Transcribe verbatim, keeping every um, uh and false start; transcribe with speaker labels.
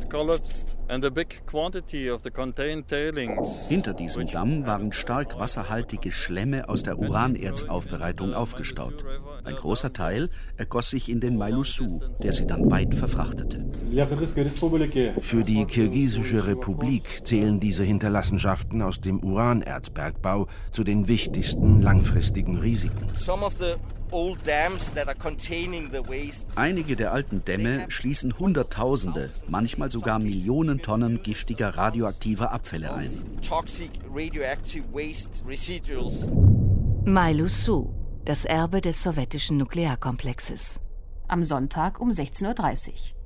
Speaker 1: Hinter diesem Damm waren stark wasserhaltige Schlemme aus der Uranerzaufbereitung aufgestaut. Ein großer Teil ergoss sich in den Mailusu, der sie dann weit verfrachtete.
Speaker 2: Für die Kirgisische Republik zählen diese Hinterlassenschaften aus dem Uranerzbergbau zu den wichtigsten langfristigen Risiken.
Speaker 1: Einige der alten Dämme schließen Hunderttausende, manchmal sogar Millionen Tonnen giftiger radioaktiver Abfälle ein.
Speaker 3: Mailusu, das Erbe des sowjetischen Nuklearkomplexes.
Speaker 4: Am Sonntag um sechzehn Uhr dreißig.